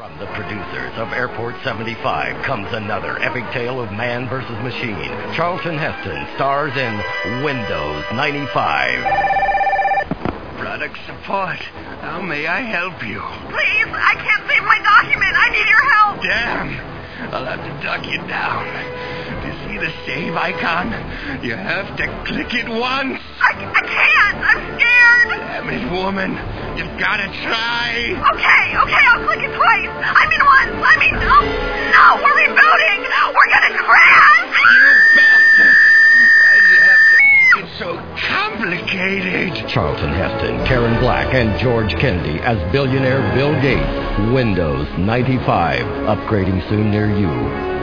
From the producers of Airport 75 comes another epic tale of man versus machine. Charlton Heston stars in Windows 95. Product support. How may I help you? Please, I can't save my document. I need your help. Damn. I'll have to duck you down. Do you see the save icon? You have to click it once. I can't. I'm scared. Damn it, woman. You've got to try. Okay, I'll click it twice. Once. No, we're rebooting. We're going to crash. You bastard. Why'd you have to make it so complicated? Charlton Heston, Karen Black, and George Kennedy as billionaire Bill Gates. Windows 95. Upgrading soon near you.